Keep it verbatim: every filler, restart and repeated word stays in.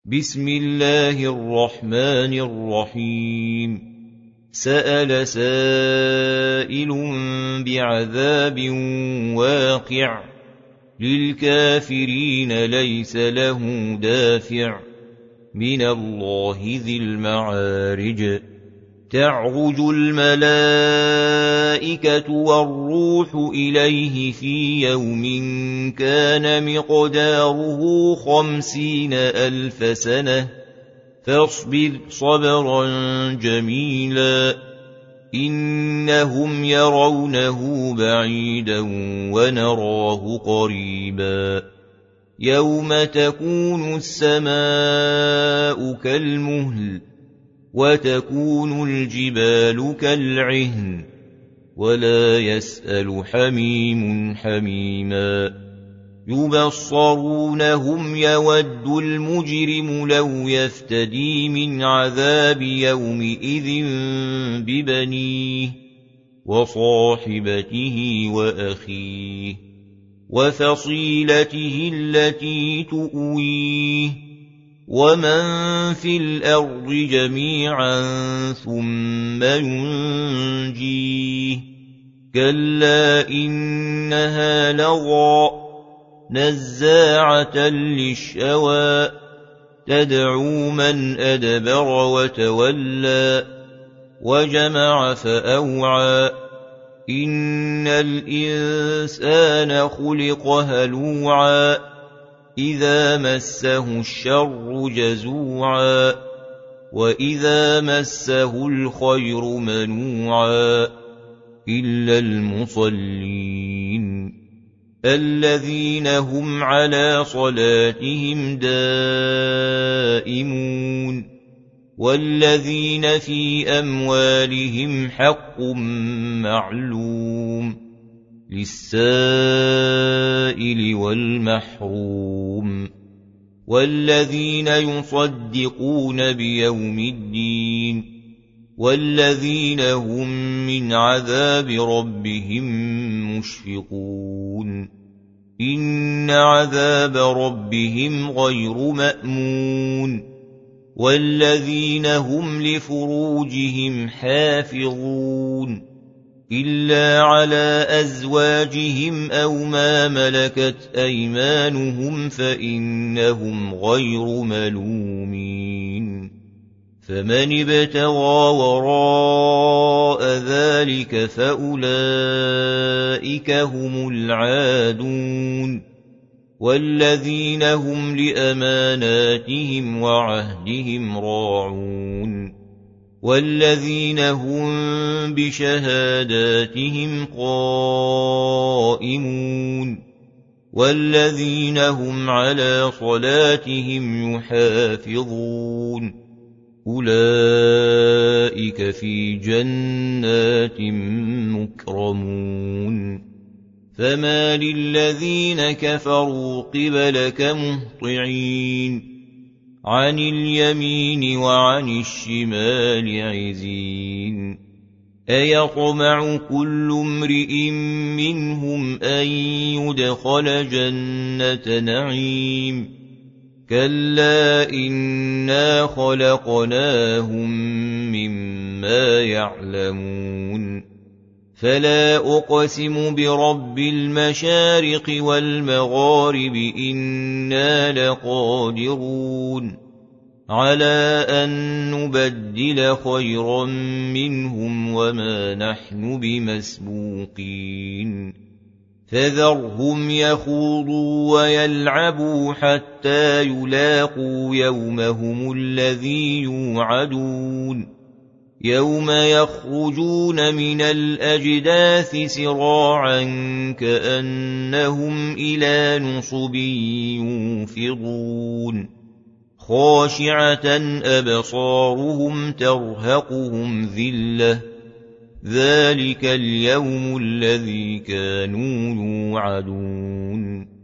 بسم الله الرحمن الرحيم سأل سائل بعذاب واقع للكافرين ليس له دافع من الله ذي المعارج تعرج الملائكة والروح إليه في يوم كان مقداره خمسين ألف سنة فاصبر صبرا جميلا إنهم يرونه بعيدا ونراه قريبا يوم تكون السماء كالمهل وتكون الجبال كالعهن ولا يسأل حميم حميما يبصرونهم يود المجرم لو يفتدي من عذاب يومئذ ببنيه وصاحبته وأخيه وفصيلته التي تؤويه ومن في الأرض جميعا ثم ينجيه كلا إنها لظى نزاعة للشوى تدعو من أدبر وتولى وجمع فأوعى إن الإنسان خلق هلوعا إذا مسه الشر جزوعا وإذا مسه الخير منوعا إلا المصلين الذين هم على صلاتهم دائمون والذين في أموالهم حق معلوم للسائل والمحروم والذين يصدقون بيوم الدين والذين هم من عذاب ربهم مشفقون إن عذاب ربهم غير مأمون والذين هم لفروجهم حافظون إلا على أزواجهم أو ما ملكت أيمانهم فإنهم غير ملومين فمن ابتغى وراء ذلك فأولئك هم العادون والذين هم لأماناتهم وعهدهم راعون والذين هم بشهاداتهم قائمون والذين هم على صلاتهم يحافظون أولئك في جنات مكرمون فما للذين كفروا قبلك مهطعين عن اليمين وعن الشمال عزين أيطمع كل امرئ منهم أن يدخل جنة نعيم كلا إنا خلقناهم مما يعلمون فلا أقسم برب المشارق والمغارب إنا لقادرون على أن نبدل خيرا منهم وما نحن بمسبوقين فذرهم يخوضوا ويلعبوا حتى يلاقوا يومهم الذي يوعدون يوم يخرجون من الأجداث سراعا كأنهم إلى نصب يوفضون خاشعة أبصارهم ترهقهم ذلة ذلك اليوم الذي كانوا يوعدون